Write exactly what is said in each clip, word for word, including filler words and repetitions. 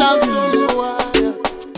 last one, boy.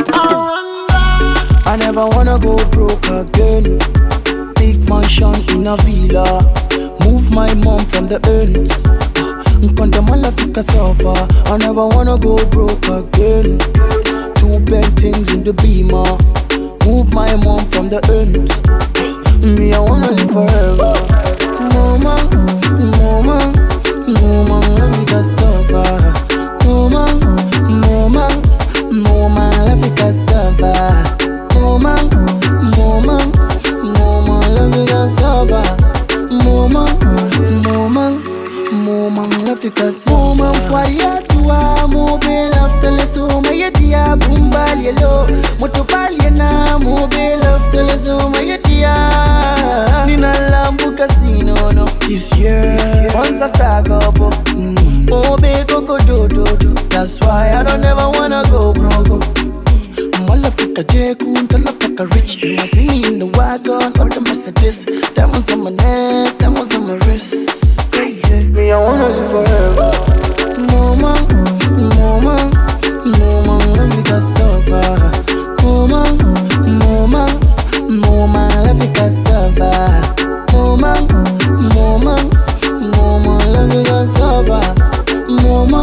I never wanna go broke again. Big mansion in a villa. Move my mom from the ends. Nkontamala fika sofa. I never wanna go broke again. Two paintings in the beamer. Move my mom from the ends. Me, I wanna live forever. Mama, mama, mama, fika sofa. Mama, mama, mama, fika sofa. Mama, mama, mama, fika sofa. Mama, mama, mama, fika sofa. Mama, faria tua, mobile after le soma yedia bumbal yelo. Motopal yena, mobile after le soma yedia. Nina lambu casino no this year. Once I start up, mm. Oh baby, go do do do. That's why I don't ever wanna go broke. Mala pika jekun, tala pika rich. You might see me in the wagon or the Mercedes. Diamonds on my neck, diamonds on my wrist. Hey, hey. Me, I wanna live forever. Mama, mama, mama, let me go sofa. Mama, mama, mama, let me go sofa. Mama, mama, mama, let me go sofa. Mama,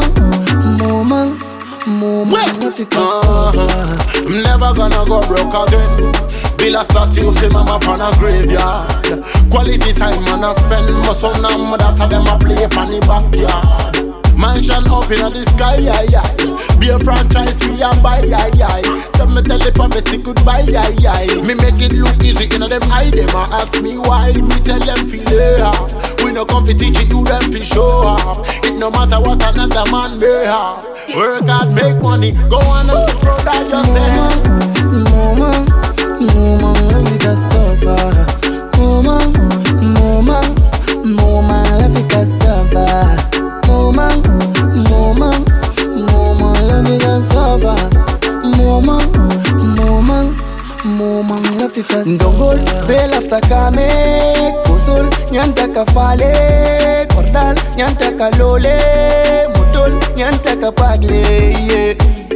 mama, mama, let me go sofa. I'm never gonna go broke again. Bill a statue for mama upon a graveyard. Quality time man I spend. My son and my daughter them a play upon the backyard. Mansion up in the sky, yeah, yeah. Be a franchise, we a buy, yeah, yeah. So me tell the poverty goodbye, yeah, yeah. Me make it look easy, you know them eye them a ask me why. Me tell them feel it off. We no come to teach you, them fi show off. It no matter what another man may have. Work hard, make money, go on up the road that you say. Mama, mama, let me go sofa. Mama, mama, mama, let me go sofa. Mama, mama, mama, let me go sofa. Mama, mama, mama, let me go sofa. Ndogol, bel after kame, kozol, nyanta kafale, kordal, nyanta kalole, mutol, nyanta kapagle, yeah.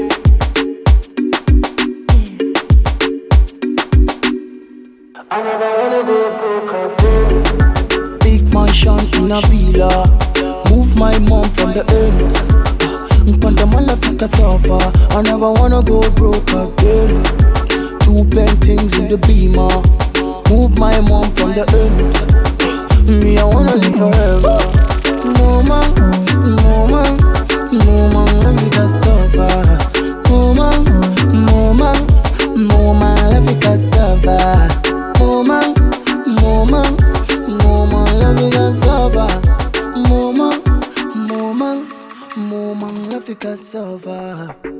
I never wanna go broke again. Big mansion in a villa. Move my mom from the ends. Nkontamala fika sofa. I never wanna go broke again. Two paintings in the beamer. Move my mom from the ends. Me, I wanna live forever. Mama, mama, mama, let me go sofa. Mama, mama, mama, let me go sofa. Mama, mama, mama, let me go sofa. Mama, mama, mama, let me go sofa.